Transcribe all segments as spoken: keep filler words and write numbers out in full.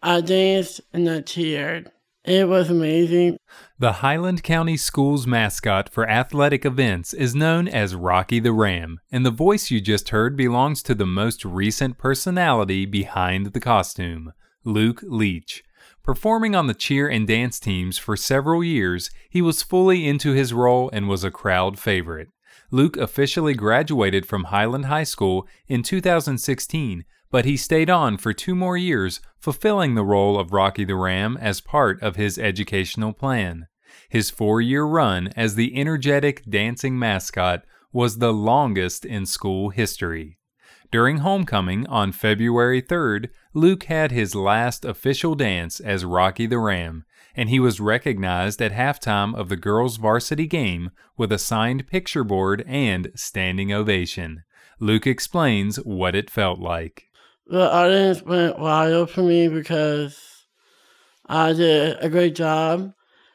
I danced and I cheered. It was amazing. The Highland County Schools mascot for athletic events is known as Rocky the Ram, and the voice you just heard belongs to the most recent personality behind the costume, Luke Leach. Performing on the cheer and dance teams for several years, he was fully into his role and was a crowd favorite. Luke officially graduated from Highland High School in two thousand sixteen, but he stayed on for two more years, fulfilling the role of Rocky the Ram as part of his educational plan. His four-year run as the energetic dancing mascot was the longest in school history. During homecoming on February third, Luke had his last official dance as Rocky the Ram, and he was recognized at halftime of the girls' varsity game with a signed picture board and standing ovation. Luke explains what it felt like. The audience went wild for me because I did a great job,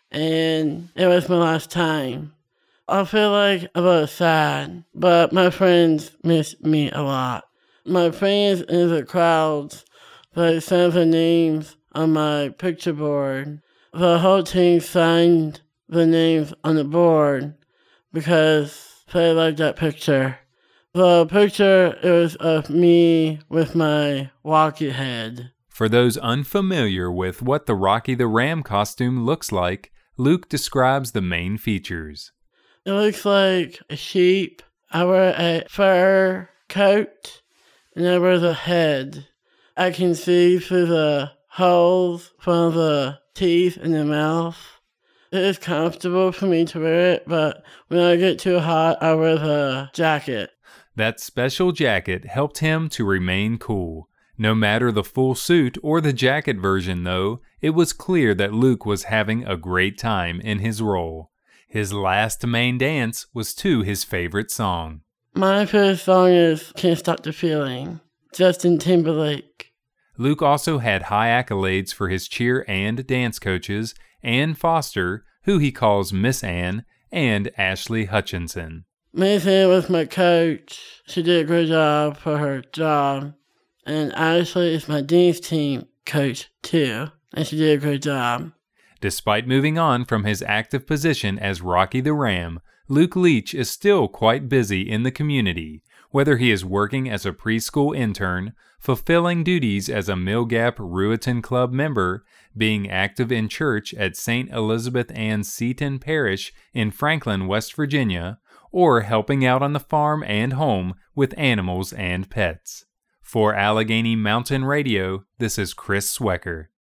and it was my last time. I feel like I was sad, but my friends miss me a lot. My friends in the crowds, they signed their names on my picture board. The whole team signed the names on the board because they liked that picture. The picture is of me with my Rocky head. For those unfamiliar with what the Rocky the Ram costume looks like, Luke describes the main features. It looks like a sheep. I wear a fur coat, and I wear the head. I can see through the holes from the teeth in the mouth. It is comfortable for me to wear it, but when I get too hot, I wear the jacket. That special jacket helped him to remain cool. No matter the full suit or the jacket version, though, it was clear that Luke was having a great time in his role. His last main dance was to his favorite song. My favorite song is Can't Stop the Feeling, Justin Timberlake. Luke also had high accolades for his cheer and dance coaches, Ann Foster, who he calls Miss Ann, and Ashley Hutchinson. Miss Ann was my coach. She did a great job for her job. And Ashley is my dance team coach, too. And she did a great job. Despite moving on from his active position as Rocky the Ram, Luke Leach is still quite busy in the community, whether he is working as a preschool intern, fulfilling duties as a Mill Gap Ruetan Club member, being active in church at Saint Elizabeth Ann Seton Parish in Franklin, West Virginia, or helping out on the farm and home with animals and pets. For Allegheny Mountain Radio, this is Chris Swecker.